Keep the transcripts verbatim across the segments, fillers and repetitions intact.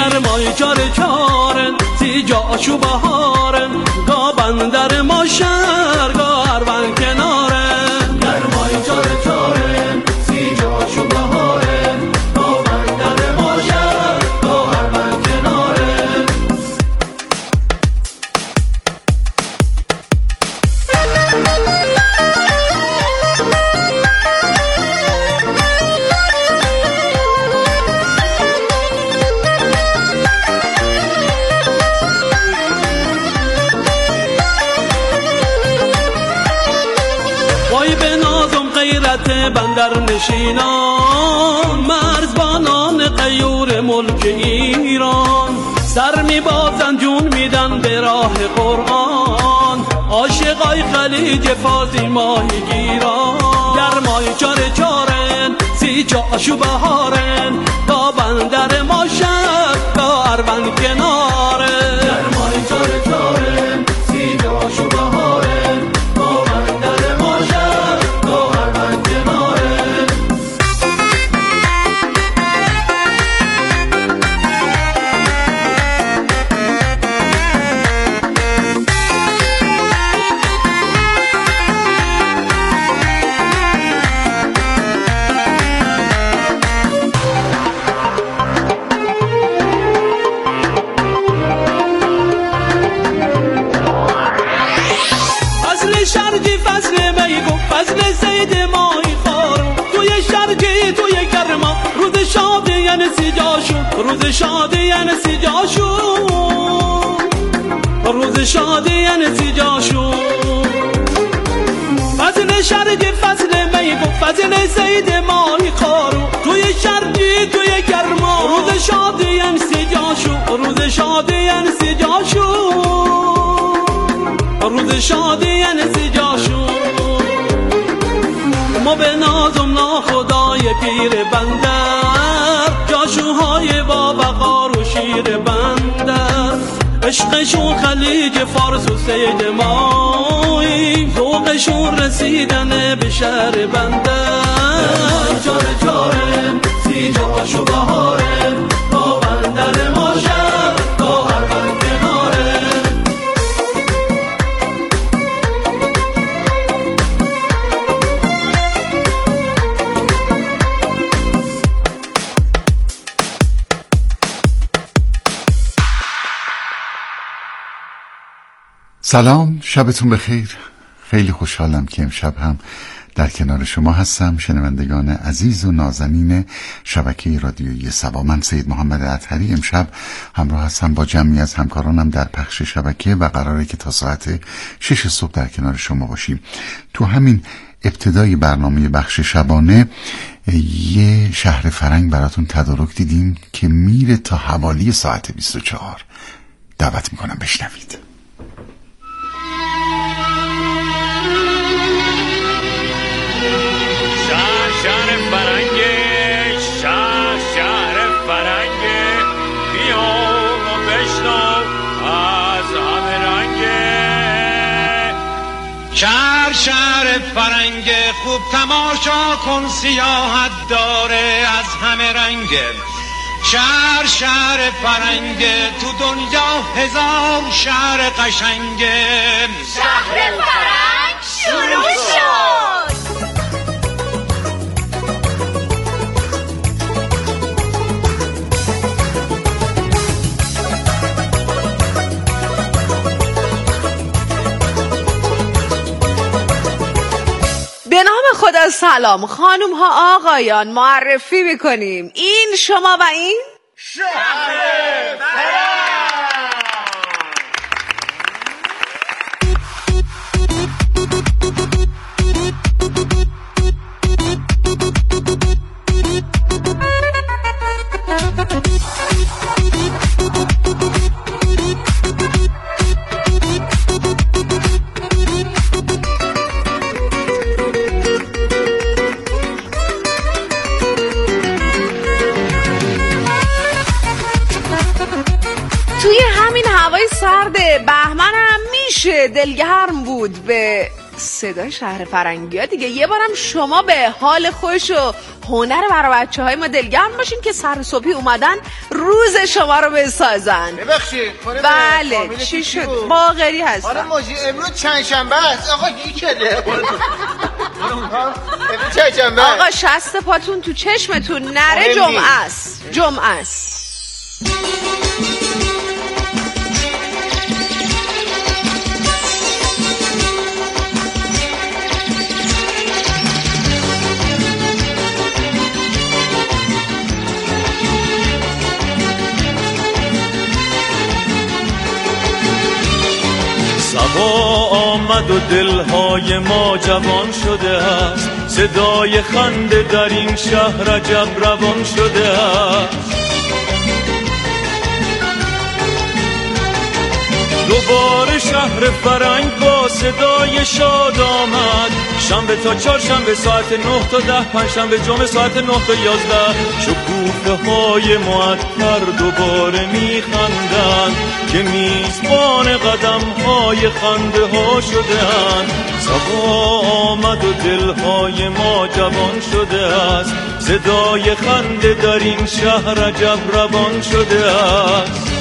گرمای چار چارن سی جاشو بهارن گا بندر ما شهر گا هرون کنارن گرمای چار چارن سی جاشو بهارن گا بندر ما شهر گا هرون کنارن وای به نازم غیرت بندر نشینان مرزبانان غیور ملک ایران سر می بازن جون میدن به راه قرآن عاشقای خلیج فارسی ماهی گیران گرمای چاره چارن سی جاشو بهارن تا بندر ما شهر تا هرون کنارن گرمای چاره چارن سی جاشو بهارن تا بندر ما شهر تا هرون کنارن شرجی فصل میگو فصل سید ماهی خارو توی شرجی توی گرما روز شادی یعنی سی جاشو روز شادی یعنی سی جاشو روز شادی یعنی سی جاشو فصل شرجی فصل میگو فصل سید ماهی خارو توی شرجی توی گرما روز شادی یعنی سی جاشو روز شادی یعنی سی جاشو روز شادی یعنی سی جاشو ما به نازم ناخدای پیر بندر جاشوهای با بقار و شیر بندر عشقشون خلیج فارس و سید مایی ذوقشون رسیدن به شهر بندر چاره چاره سی جاشو بهاره با بندر ما شهر تا هرون کناره سلام، شبتون بخیر. خیلی خوشحالم که امشب هم در کنار شما هستم، شنوندگان عزیز و نازنین شبکه رادیویی صبا. من سید محمد اطهری امشب همراه هستم با جمعی از همکارانم در پخش شبکه و قراره که تا ساعت شش صبح در کنار شما باشیم. تو همین ابتدای برنامه بخش شبانه یه شهر فرنگ براتون تدارک دیدیم که میره تا حوالی ساعت بیست و چهار. دعوت میکنم بشنوید. شهر فرنگه شهر شهر فرنگه بیا و بشنو از همه رنگه شهر شهر فرنگه خوب تماشا کن سیاحت داره از همه رنگه شهر شهر فرنگه تو دنیا هزار شهر قشنگه شهر فرنگ شروع شد. به نام خدا سلام خانم ها آقایان، معرفی میکنیم این شما و این شهر فرنگ. توی همین هوای سرد بهمن هم میشه دلگرم بود به صدای شهر فرنگی ها دیگه. یه بارم شما به حال خوش و هنر برای بچه های ما دلگرم باشین که سر صبحی اومدن روز شما رو بسازن. ببخشید بله چی شد؟ باقری هستم. آره موجی امروز چند شنبه است آقا گیکله. امروز چند شنبه آقا شست پاتون تو چشمتون نره، جمعه است جمعه است. صبا آمد و دلهای ما جوان شده است، صدای خنده در این شهر عجب روان شده است. دوباره شهر فرنگ با صدای شاد آمد، شنبه تا چهار شنبه ساعت نه تا ده، پنج شنبه جمعه ساعت نه تا یازده. شکوفه های معطر دوباره میخندند که میزبان قدم های خنده ها شده‌اند. صبا آمد و دلهای ما جوان شده است، صدای خنده در این شهر عجب روان شده است.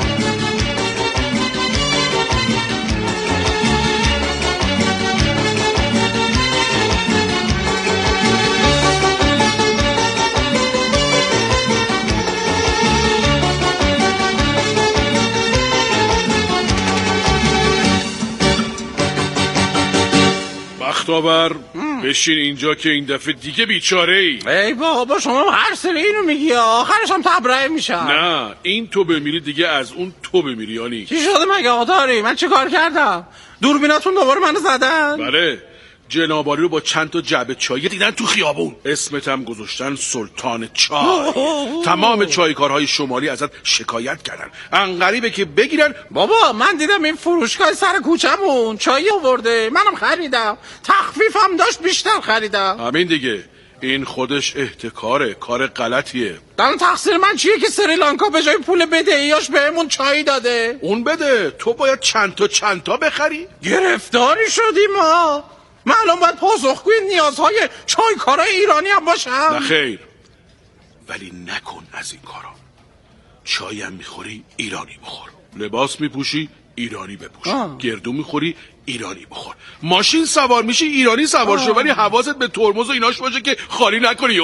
بختاور بشین اینجا که این دفعه دیگه بیچاره ای. ای بابا شما هر سری اینو میگی آخرش هم تبرئه میشم. نه این تو بمیری دیگه از اون تو بمیری. یعنی چی شده مگه آقا داری؟ من چه کار کردم؟ دوربیناتون دوباره منو زدن؟ بله جنابالی رو با چند تا جعبه چای دیدن تو خیابون. اسمت هم گذاشتن سلطان چای. تمام چایکارهای شمالی ازت شکایت کردن. انقریبه که بگیرن. بابا من دیدم این فروشگاه سر کوچمون چای آورده، منم خریدم، تخفیفم داشت بیشتر خریدم. همین دیگه، این خودش احتکاره، کار غلطیه. الان تقصیر من چیه که سریلانکا به جای پول بدهیاش بهمون چای داده؟ اون بده، تو باید چند تا چند تا بخری. گرفتاری شدیم ما. من الان باید پاسخگوی نیازهای چایکارای ایرانی هم باشم. نه خیر، ولی نکن از این کارا. چای هم میخوری ایرانی بخور، لباس میپوشی ایرانی بپوش، آه. گردو میخوری ایرانی بخور، ماشین سوار میشی ایرانی سوار شو، ولی حواست به ترمز و ایناش باشه که خالی نکنی.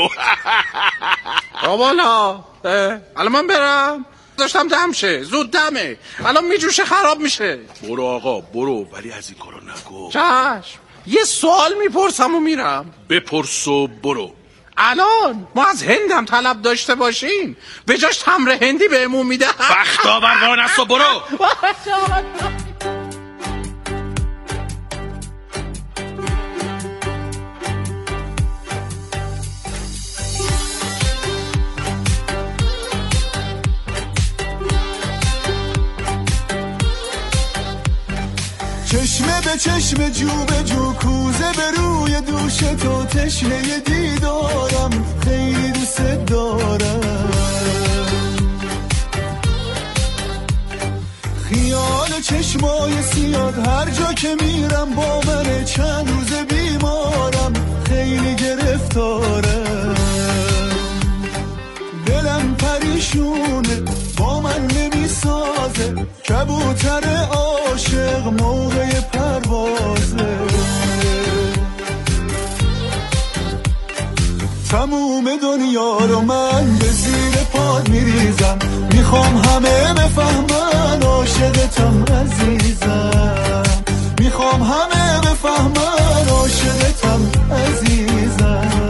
آوالا الان من برم، داشتم دم شه، زود دمه، الان میجوشه خراب میشه. برو آقا برو، ولی از این کارا نکن. چشم. یه سوال میپرسم و میرم. بپرس و برو. الان ما از هندم طلب داشته باشیم به جاش تمر هندی بهمون میده. بختاور وانست و برو. چشمه به چشمه جو به جو کوزه به روی دوش تو، تشنه دیدارم خیلی دوست دارم. خیال چشمای سیاد هر جا که میرم با من، چند روز بیمارم خیلی گرفتارم. دلم پریشونه با من نمیسازه، کبوتر عاشق موقع پروازه. تموم دنیا رو من به زیر پاد میریزم، میخوام همه بفهمن عاشقتم عزیزم، میخوام همه بفهمن عاشقتم عزیزم.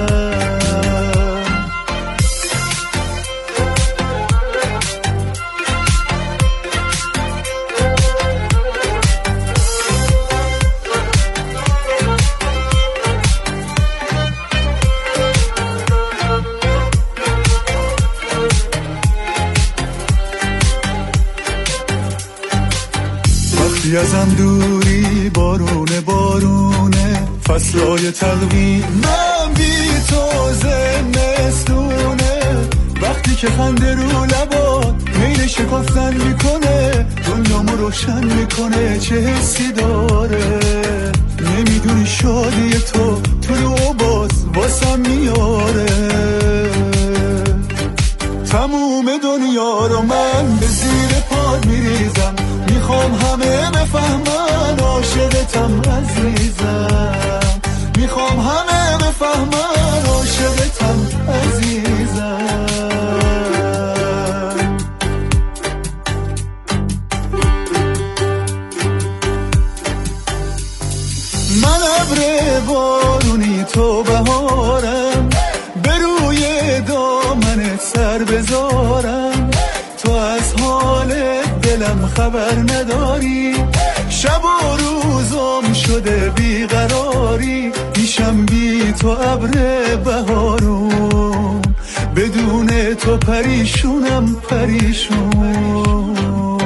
ازم دوری بارونه بارونه، فصلای تلوین من بی تو زمستونه. وقتی که خنده رو لبات میل شکفتن میکنه، دنیامو روشن میکنه، چه حسی داره نمیدونی شادی تو تو و باز واسم میاره. تموم دنیا رو من به زیر پاد میریزم، میخوام همه بفهمن عاشقتم عزیزم، میخوام همه بفهمن عاشقتم عزیزم. من ابر بارونی تو بهارم، به روی دامنت سر بذارم، تو از حال دلم خبر نداری، شب و روزم شده بیقراری، میشم بی تو ابر بهارون، بدون تو پریشونم پریشون.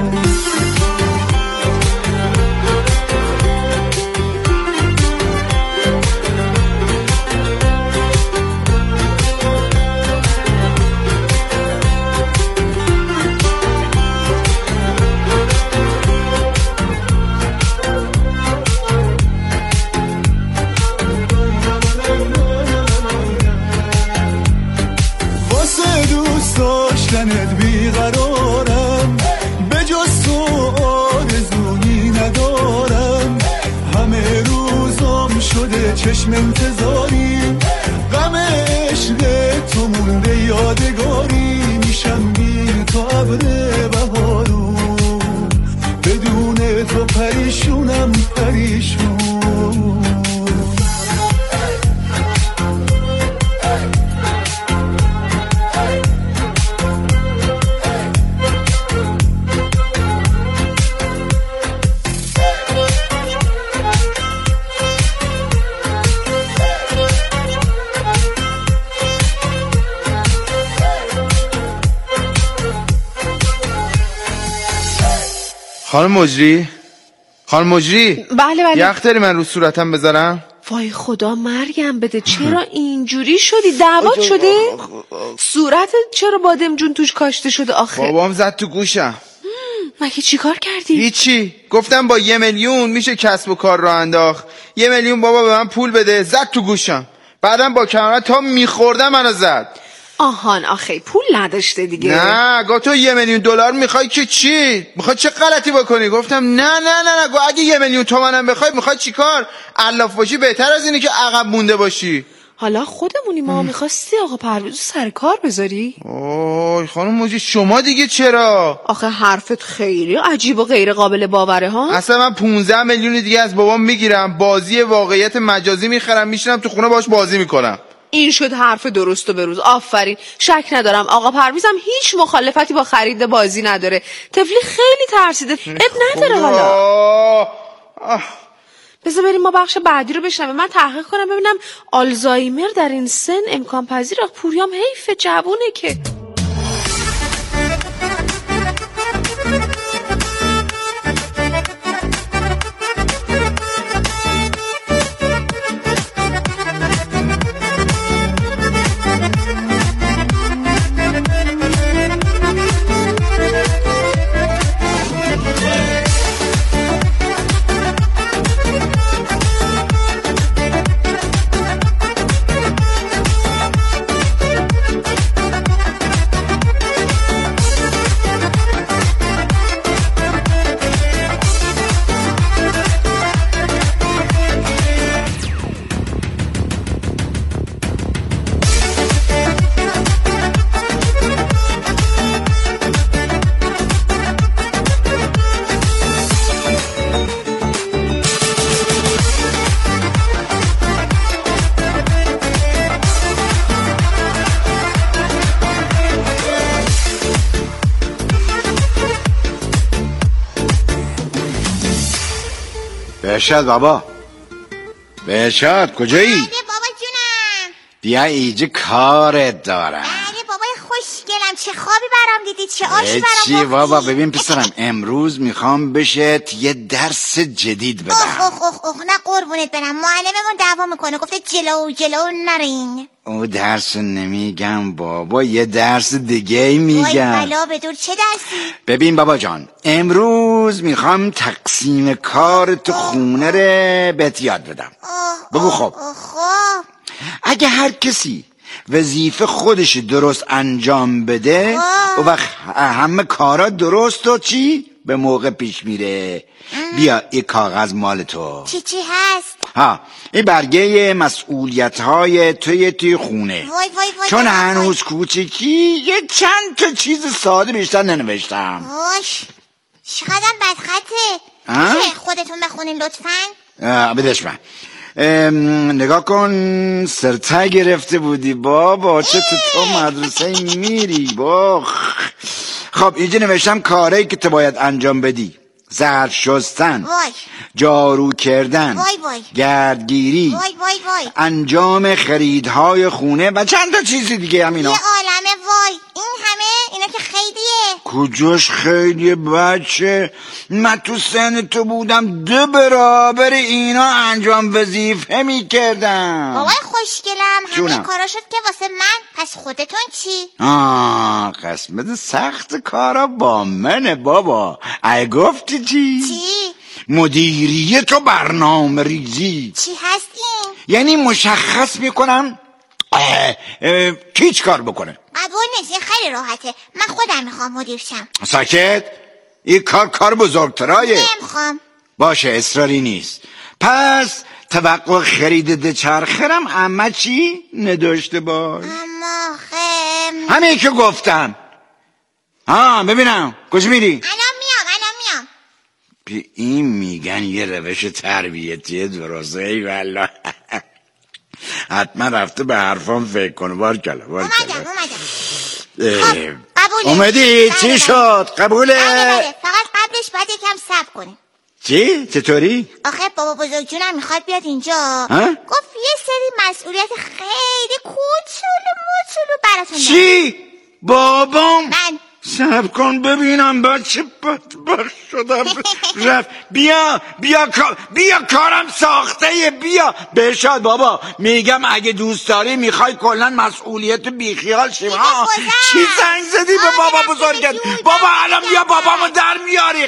داشتنت بیقرارم، به جز تو آرزویی ندارم، همه روزم شده چشم انتظاری، غم عشق تو مونده یادگاری، میشم بی تو ابر بهارون، بدون تو پریشونم پریشون. خانم مجری، خانم مجری، بله بله. یخ داری من رو صورتم بذارم؟ وای خدا مرگم بده، چرا اینجوری شدی؟ دعوات شده؟ صورتت چرا بادم جون توش کاشته شده آخه؟ بابام زد تو گوشم. مگه چی کار کردی؟ هیچی، گفتم با یه میلیون میشه کسب و کار را انداخت. یه میلیون بابا به من پول بده، زد تو گوشم. بعدم با کمربند تا میخوردم منو زد. آهان آخه پول نداشته دیگه. نه گفت تو یه میلیون دلار میخوای که چی؟ میخوای چه غلطی بکنی؟ گفتم نه نه نه نه، اگه یه میلیون تومنم بخوای میخوای چیکار؟ علاف باشی بهتر از اینه که عقب مونده باشی. حالا خودمونی، ما میخواستی آقا پرویز سر کار بذاری؟ اوه خانم موجی شما دیگه چرا؟ آخه حرفت خیلی عجیب و غیر قابل باوره ها. اصلا من پونزده میلیون دیگه از بابام میگیرم، بازی واقعیت مجازی میخرم، میشینم تو خونه باش بازی میکنم. این شد حرف درست و بروز. آفرین. شک ندارم آقا پرویزم هیچ مخالفتی با خرید بازی نداره. طفلی خیلی ترسیده. اب نداره حالا. بذار بریم ما بخش بعدی رو بشنویم. من تحقیق کنم ببینم آلزایمر در این سن امکان پذیره. پوریام حیف جوونه که. بهشت بابا، بهشت کجایی؟ بله بابا جونم. بیا ایجا کارت دارم. بله بابای خوشگلم، چه خوابی برام دیدی؟ چه آشی برام چی گفتی؟ بابا ببین پسرم، امروز میخوام بهت یه درس جدید بدم. اوه اوه اوه اوه نه قربونت برم، معلممون دعوا میکنه، گفته جلو جلو نرین. او درس نمیگم بابا، یه درس دیگه میگم. وای بلا بدور، چه درسی؟ ببین بابا جان، امروز میخوام تقسیم کار تو خونه ره بهت یاد بدم. بگو خب. خب اگه هر کسی وظیفه خودش درست انجام بده و وقت همه کارا درست و چی به موقع پیش میره. بیا این کاغذ مال تو. چی چی هست؟ ها این برگه مسئولیت های توی توی خونه. وای وای وای چون وای هنوز کوچیکی یه چند تا چیز ساده بیشتر ننوشتم. واش چقدرم بدخطه. میشه خودتون بخونین لطفاً؟ بدش من. نگاه کن، سرتا گرفته بودی بابا، چه تو مدرسه میری با. خب اینجا نوشتم کاری که تو باید انجام بدی: ظرف شستن، وای. جارو کردن، وای وای. گردگیری، وای وای وای. انجام خریدهای خونه و چند تا چیزی دیگه هم اینا. یه عالمه وای. این همه اینا که خیلیه. کجاش خیلیه بچه؟ من تو سن تو بودم دو برابر اینا انجام وظیفه میکردم. بابای خوشگلم جونم. همه کارا شد که واسه من، پس خودتون چی؟ آه قسمت سخت کارا با منه بابا. ای گفتی چی؟ چی؟ مدیریت و برنامه ریزی. چی هستین؟ یعنی مشخص میکنم اه اه کی چی کار بکنه. قبول نیست، این خیلی راحته، من خودم میخوام مدیر شم. ساکت، این کار کار بزرگترایه. نمیخوام. باشه اصراری نیست. پس توقع خرید چرخرم اما چی نداشته باش. اما خم همین که گفتم. ها ببینم کجا میری؟ الان میام الان میام. به این میگن یه روش تربیتی درسته. ای والله حتما رفته به حرفام فکر کنه. بار کلا بار کلا اومدم اومدم. قبوله. اومدی؟ بله چی بله. شد؟ قبوله؟ بله بله. فقط قبلش باید یکم صبر کنیم. چی؟ چطوری؟ آخه بابا بزرگ جونم میخواد بیاد اینجا. ها؟ گفت یه سری مسئولیت خیلی کوچولو موچولو براتون دارم. چی؟ بابام؟ من صبر کن ببینم بچه بدبخت شدم. رفت. بیا بیا بیا کارم ساخته. بیا بهشاد بابا، میگم اگه دوست داری میخوای کلا مسئولیت بیخیال شیم. ها چی زنگ زدی به بابا بزرگت؟ بابا الان بیا بابامو در میاری.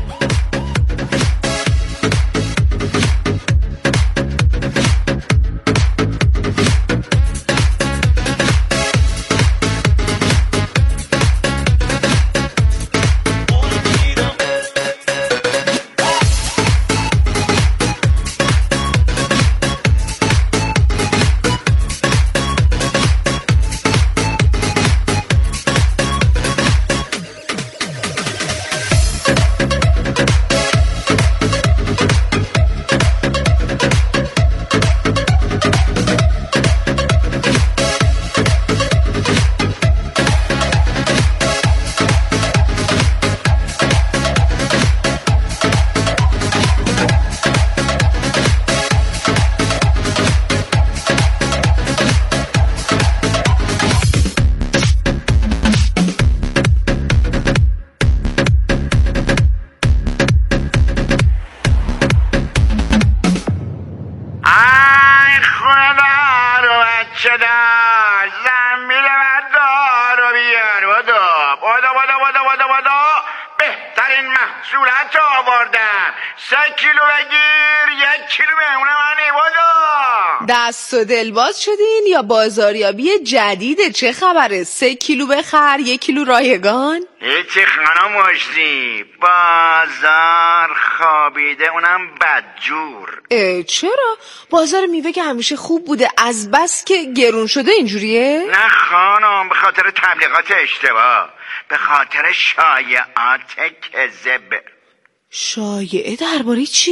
بهترین محصولات آوردم. سه کیلو بگیر، یک کیلو مهمونه منی. بودو دست و دلباز شدین یا بازاریابی جدیده؟ چه خبره؟ سه کیلو بخر یک کیلو رایگان؟ هیچی خانم مجدی، بازار خوابیده، اونم بدجور. چرا؟ بازار میوه که همیشه خوب بوده، از بس که گرون شده اینجوریه؟ نه خانم، به خاطر تبلیغات اشتباه، به خاطر شایعات کذب. شایعه درباره چی؟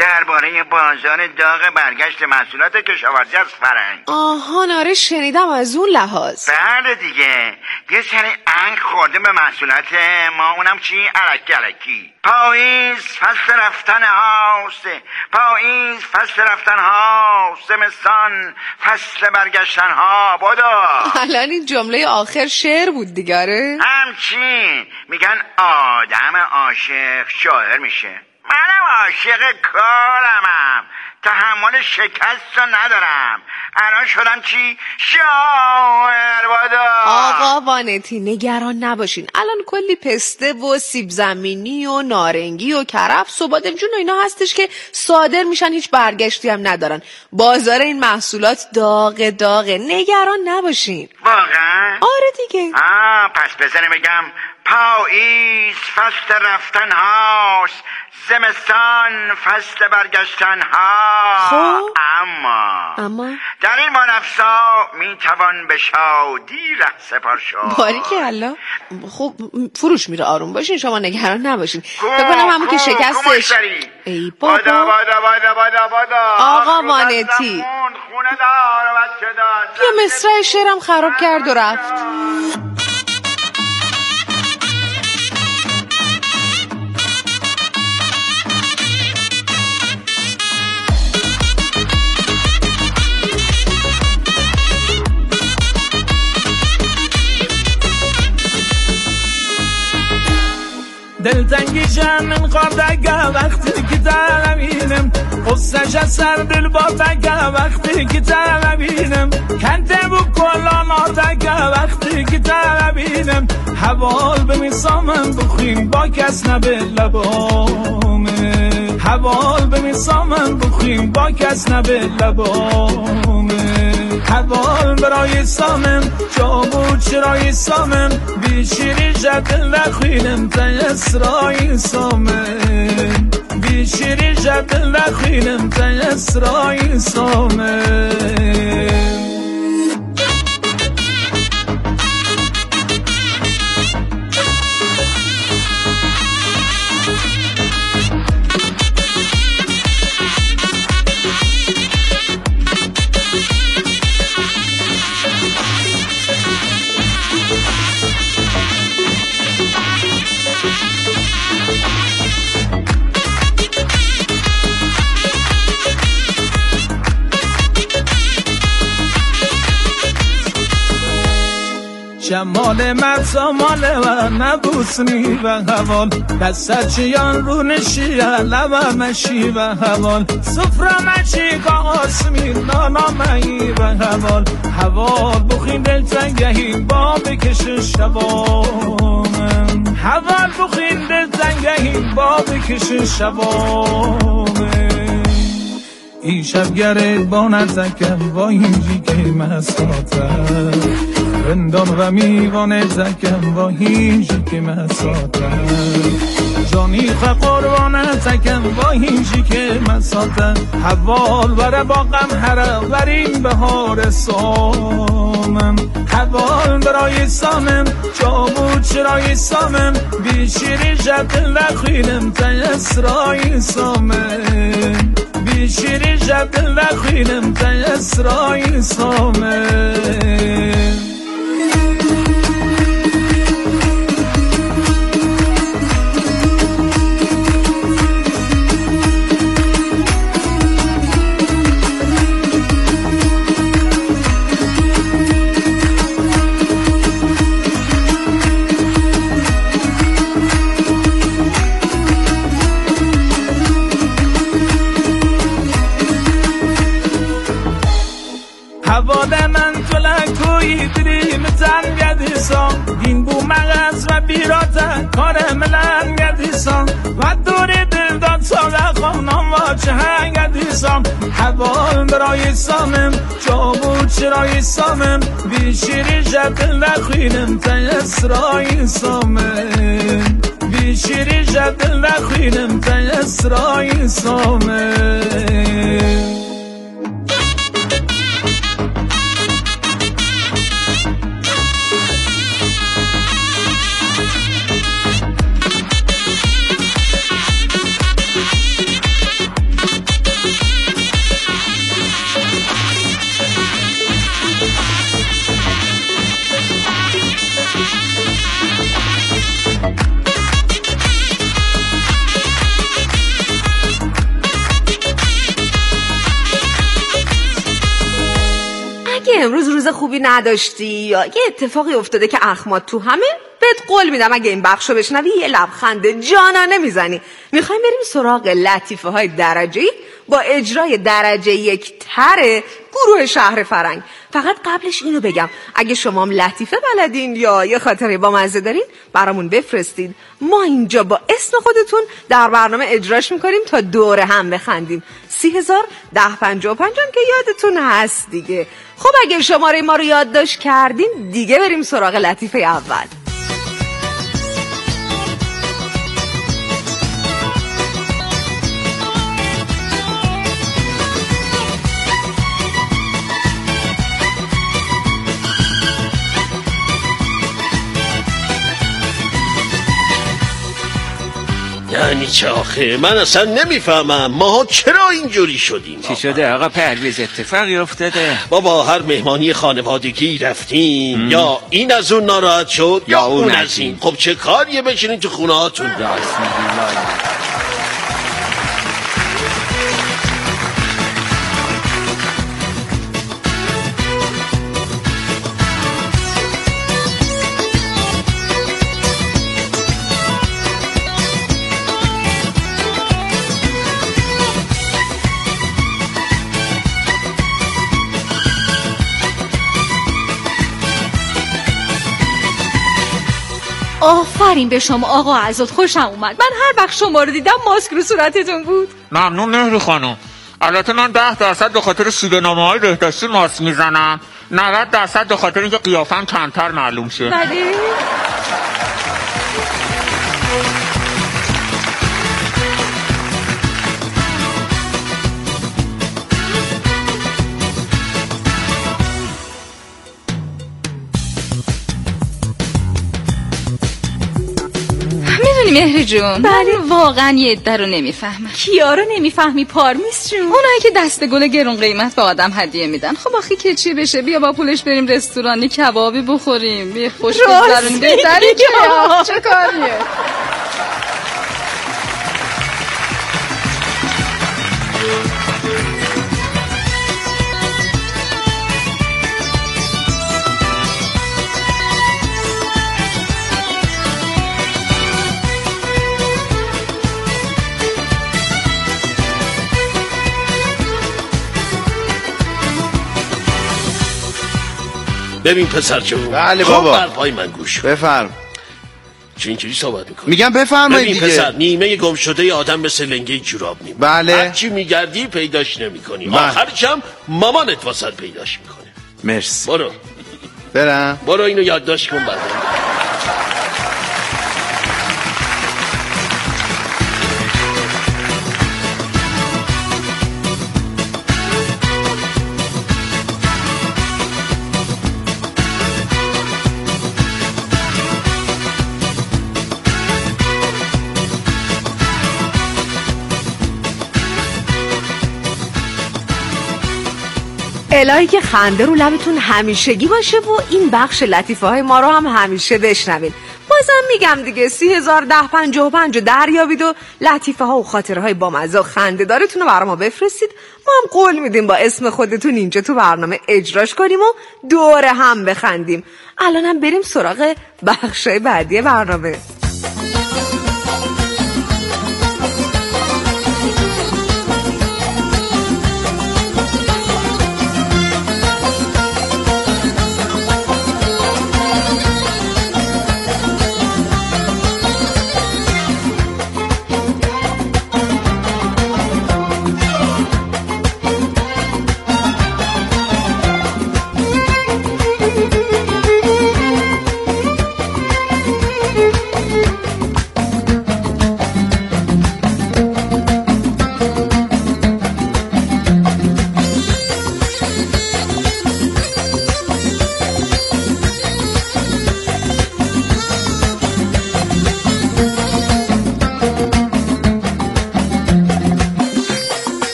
درباره بازار داغ برگشت محصولات کشاورزی از فرنگ. آها آره شنیدم از اون لحاظ. بله دیگه، یه سری انگ خورده به محصولات ما، اونم چی؟ الکی الکی. پاییز فصل رفتن هاست، پاییز فصل رفتن هاست، زمستان فصل برگشتن ها. بادا الان این جمله آخر شعر بود دیگاره. همچین میگن آدم عاشق شاعر میشه. منم عاشق کارمم، تحمل شکست رو ندارم، الان شدم چی؟ شاعر. بادا آقا وانتی نگران نباشین، الان کلی پسته و سیب زمینی و نارنگی و کرفس و بادمجون و اینا هستش که صادر میشن، هیچ برگشتی هم ندارن. بازار این محصولات داغ داغه، نگران نباشین. واقعا؟ آره دیگه. آه پس بزنه بگم پاییز فصل رفتن هاست، زمستان فصل برگشتن ها. خب اما اما در این منفسا میتوان به شادی ره سپار شد. باریکلا. خب فروش میره، آروم باشین، شما نگران نباشین. فکر کنم همون که شکستش. ای بابا بادا بادا بادا بادا بادا. آقا وانتی بیا مصرع شعرم خراب کرد و رفت. دلتنگیشم من قاردگه وقتی که تلبینم، قصهش از سر دل باتگه وقتی که تلبینم، کنده بو کلان آتگه وقتی که تلبینم، حوال به میسامم بخویم با کس نبه لبامه، حوال به میسامم بخویم با کس نبه لبامه، حوال برای سامم جا بود چرای سامم، بیشیری جدل نخوینم تا اسرای سامم، بیشیری جدل نخوینم تا اسرای سامم. جمال مرسا ماله و نبوسنی و حوال، دست چیان رو نشیه لبه مشی و حوال، سفره مچی که آسمی نانا مهی و حوال، حوال بخین دل تنگهی با بکش شبامم، حوال بخین دل تنگهی با بکش شبامم. این شب گره با نزکم با اینجی که مساتم، رندان و میوان زکم با هیچی که مساتم، جانی خواه قربان زکم با هیچی که مساتم، حوال بره با غم هره بریم بهار سامم، حوال برای سامم جا بود چرای سامم، بیشیری جدل نخوینم تا اسرای سامم، بیشیری جدل نخوینم تا اسرای سامم. حواله من تو لکوی دریم تن گدیسان، دین بو مغز و بیراته کار ملن گدیسان، و دور دل داد ساله خانم و چه هنگدیسان، حوال برای سامم جا بود چرای سامم، بیشیری جدل نخوینم تا اسرای سامم، بیشیری جدل نخوینم تا اسرای سامم. روز خوبی نداشتی یا یه اتفاقی افتاده که اخمات تو همه، بهت قول میدم اگه این بخشو بشنوی یه لبخند جانانه میزنی. میخوایم بریم سراغ لطیفه های درجه‌ای با اجرای درجه یک تر گروه شهر فرنگ. فقط قبلش اینو بگم اگه شما هم لطیفه بلدین یا یه خاطره با مزه دارین برامون بفرستید، ما اینجا با اسم خودتون در برنامه اجراش میکنیم تا دوره هم بخندیم. سی هزار ده پنجاه و پنج که یادتون هست دیگه. خب اگه شماره ما رو یادداشت کردین دیگه بریم سراغ لطیفه اول. یعنی چه آخه؟ من اصلا نمیفهمم ماها چرا اینجوری شدیم. چی شده آقا پرویز؟ اتفاقی افتاده؟ بابا هر مهمانی خانوادگی رفتیم ام. یا این از اون ناراحت شد یا, یا اون از این. خب چه کاریه بشینین تو خونه هاتون؟ آفرین به شما آقا عزت، خوشم اومد. من هر وقت شما رو دیدم ماسک رو صورتتون بود. ممنون مهری خانم. البته من ده درصد به خاطر سودنامه های بهداشتی ماسک میزنم، نود درصد به خاطر اینکه قیافم کمتر معلوم شه. بله. مهری جون، بله واقعا یه عده رو نمیفهمم. کیا رو نمیفهمی پارمیس جون؟ اونایی که دست گل گرون قیمت به آدم هدیه میدن. خب آخه که چی بشه، بیا با پولش بریم رستورانی کبابی بخوریم، بیا خوش بگذرونیم. بهتره که چه کاریه؟ ببین پسر جون. بله بابا. خب برپای من گوش بفرم. چه اینجوری صحبت میکنی؟ میگم بفرمایید دیگه. ببین پسر، نیمه گم شده آدم مثل لنگه جوراب نیم. بله. هرچی میگردی پیداش نمیکنی. بله. آخرش هم مامانت واسط پیداش میکنه. مرسی. برو. برم. برو اینو یادداشت کن بعد. الهی که خنده رو لبتون همیشگی باشه و این بخش لطیفه های ما رو هم همیشه بشنوین. بازم میگم دیگه سی هزار ده پنجاه و پنج دریابید و لطیفه ها و خاطره های بامزه و خنده دارتون رو برای ما بفرستید. ما هم قول میدیم با اسم خودتون اینجا تو برنامه اجراش کنیم و دوره هم بخندیم. الانم بریم سراغ بخش بعدی برنامه.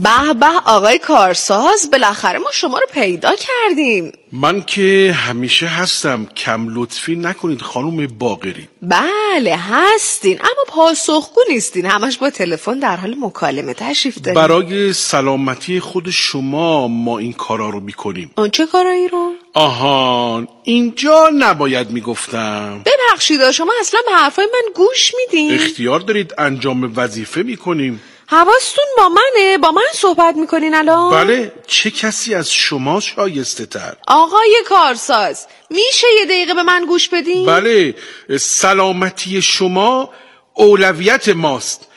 به به آقای کارساز، بالاخره ما شما رو پیدا کردیم. من که همیشه هستم، کم لطفی نکنید خانم باقری. بله هستین، اما پاسخگو نیستین، همش با تلفن در حال مکالمه تشریف دارین. برای سلامتی خود شما ما این کارا رو میکنیم. اون چه کارایی رو؟ آهان اینجا نباید میگفتم. ببخشید شما اصلا به حرفای من گوش میدین؟ اختیار دارید، انجام وظیفه میکنیم. حواستون با منه؟ با من صحبت میکنین الان؟ بله، چه کسی از شما شایسته تر؟ آقای کارساز میشه یه دقیقه به من گوش بدین؟ بله، سلامتی شما اولویت ماست.